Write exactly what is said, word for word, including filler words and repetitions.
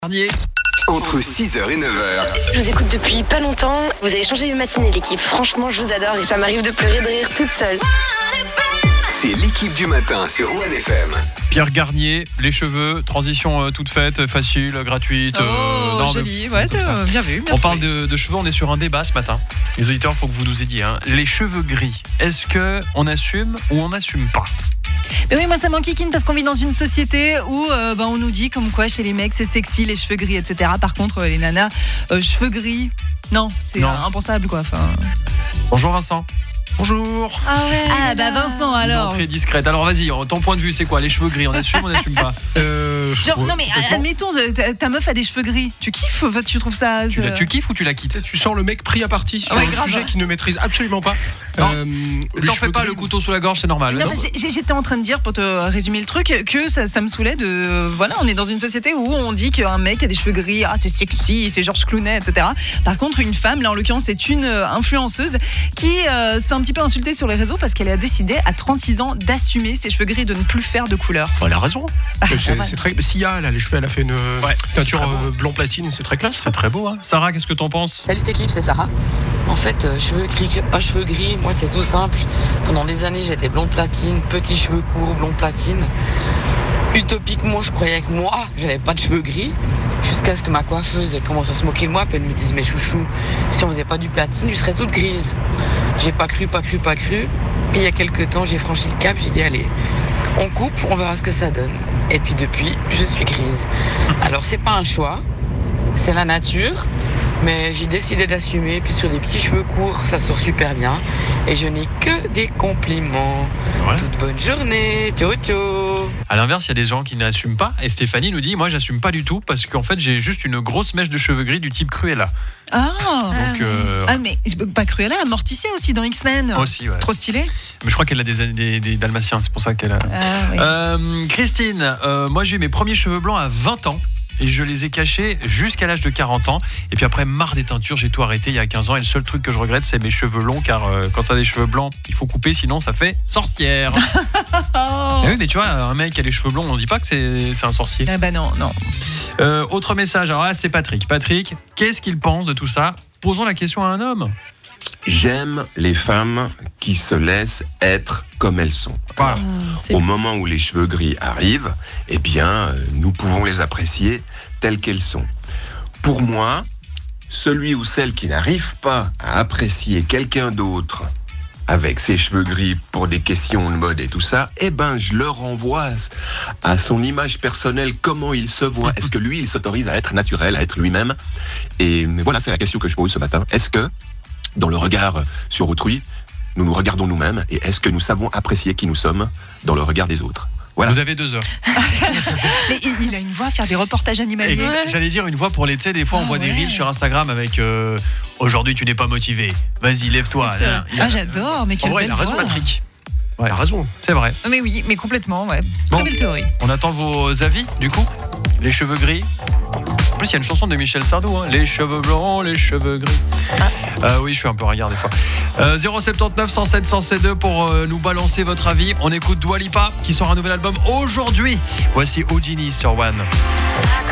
Garnier. Entre six heures et neuf heures. Je vous écoute depuis pas longtemps. Vous avez changé mes matinées, l'équipe. Franchement, je vous adore et ça m'arrive de pleurer de rire toute seule. C'est l'équipe du matin sur One F M. Pierre Garnier, les cheveux, transition euh, toute faite, facile, gratuite. Oh, euh, non, joli, mais, ouais, c'est euh, bien vu. Bien on trouvé. parle de, de cheveux, on est sur un débat ce matin. Les auditeurs, il faut que vous nous aidiez. Hein. Les cheveux gris, est-ce qu'on assume ou on n'assume pas ? Mais oui, moi ça m'enquiquine parce qu'on vit dans une société où euh, bah, on nous dit comme quoi chez les mecs c'est sexy les cheveux gris, et cetera. Par contre euh, les nanas, euh, cheveux gris, non, c'est Non. euh, impensable quoi. Enfin... Bonjour Vincent. Bonjour. Ah ouais. Ah bah Vincent alors. Très discrète. Alors vas-y, ton point de vue c'est quoi ? Les cheveux gris, on assume ou on n'assume pas ? Euh, Genre ouais, non mais complètement. admettons ta, ta meuf a des cheveux gris, tu kiffes, tu trouves ça tu, la, euh, tu kiffes ou tu la quittes ? Tu sens le mec pris à partie sur Ouais, un grave. sujet qu'il ne maîtrise absolument pas. Non. Euh, les T'en fais cheveux pas, gris, le couteau sous la gorge, c'est normal. Non, parce que j'ai- j'étais en train de dire, pour te résumer le truc, que ça, ça me saoulait de. Voilà, on est dans une société où on dit qu'un mec a des cheveux gris, ah, c'est sexy, c'est Georges Clooney, et cetera. Par contre, une femme, là en l'occurrence, c'est une euh, influenceuse qui euh, se fait un petit peu insulter sur les réseaux parce qu'elle a décidé à trente-six ans d'assumer ses cheveux gris et de ne plus faire de couleur. Oh, elle a raison. Ah, c'est, ouais. c'est très. Sia, elle a les cheveux, elle a fait une Ouais, teinture c'est très beau. euh, blanc platine, c'est très classe. C'est très beau. Hein. Sarah, qu'est-ce que t'en penses ? Salut cette équipe, c'est Sarah. En fait, euh, cheveux gris, pas cheveux gris, moi c'est tout simple. Pendant des années, j'étais blonde platine, petits cheveux courts, blonde platine. Utopiquement, je croyais que moi, j'avais pas de cheveux gris. Jusqu'à ce que ma coiffeuse elle commence à se moquer de moi, puis elle me dise, mais chouchou, si on faisait pas du platine, je serais toute grise. J'ai pas cru, pas cru, pas cru. Puis il y a quelques temps, j'ai franchi le cap, j'ai dit, allez, on coupe, on verra ce que ça donne. Et puis depuis, je suis grise. Alors c'est pas un choix, c'est la nature. Mais j'ai décidé d'assumer, puis sur des petits cheveux courts, ça sort super bien. Et je n'ai que des compliments. Ouais. Toute bonne journée, ciao ciao. À l'inverse, il y a des gens qui n'assument pas. Et Stéphanie nous dit, moi, j'assume pas du tout parce qu'en fait, j'ai juste une grosse mèche de cheveux gris du type Cruella. Ah, Donc, euh, ah mais pas Cruella, Morticia aussi dans X-Men. aussi, ouais. Trop stylé. Mais je crois qu'elle a des, des, des dalmatiens, c'est pour ça qu'elle a. Ah, oui. Euh, Christine, euh, moi, j'ai eu mes premiers cheveux blancs à vingt ans. Et je les ai cachés jusqu'à l'âge de quarante ans. Et puis après, marre des teintures, j'ai tout arrêté il y a quinze ans. Et le seul truc que je regrette, c'est mes cheveux longs. Car euh, quand t'as des cheveux blancs, il faut couper, sinon ça fait sorcière. Oh. Et oui, mais tu vois, un mec qui a les cheveux blonds, on dit pas que c'est, c'est un sorcier. Ah bah non, non. Euh, autre message, alors là, c'est Patrick. Patrick, qu'est-ce qu'il pense de tout ça ? Posons la question à un homme. J'aime les femmes qui se laissent être comme elles sont. Voilà. Ah, c'est Au moment où les cheveux gris arrivent, eh bien, euh, nous pouvons les apprécier telles qu'elles sont. Pour moi, celui ou celle qui n'arrive pas à apprécier quelqu'un d'autre avec ses cheveux gris pour des questions de mode et tout ça, eh ben, je le renvoie à son image personnelle, comment il se voit. Est-ce que lui, il s'autorise à être naturel, à être lui-même ? Et voilà, c'est la question que je pose ce matin. Est-ce que, dans le regard sur autrui, nous nous regardons nous-mêmes et est-ce que nous savons apprécier qui nous sommes dans le regard des autres ? Voilà. Vous avez deux heures. Mais il il a une voix à faire des reportages animaliers. Ex- J'allais dire une voix pour l'été. Des fois, on Ah voit des ouais. reels sur Instagram avec euh, aujourd'hui, tu n'es pas motivé. Vas-y, lève-toi. C'est- Là, il a- Ah j'adore, mais En quelle vrai, belle il a raison, voix. Patrick. Ouais, Elle a raison. c'est vrai. Non, mais oui, mais complètement, ouais. Bon. Très belle théorie. On attend vos avis, du coup. Les cheveux gris. En plus, il y a une chanson de Michel Sardou, hein. Les cheveux blancs, les cheveux gris. Euh, oui, je suis un peu ringard des fois. Euh, zéro sept neuf, cent sept, cent sept deux pour euh, nous balancer votre avis. On écoute Dua Lipa qui sort un nouvel album aujourd'hui. Voici Houdini sur One.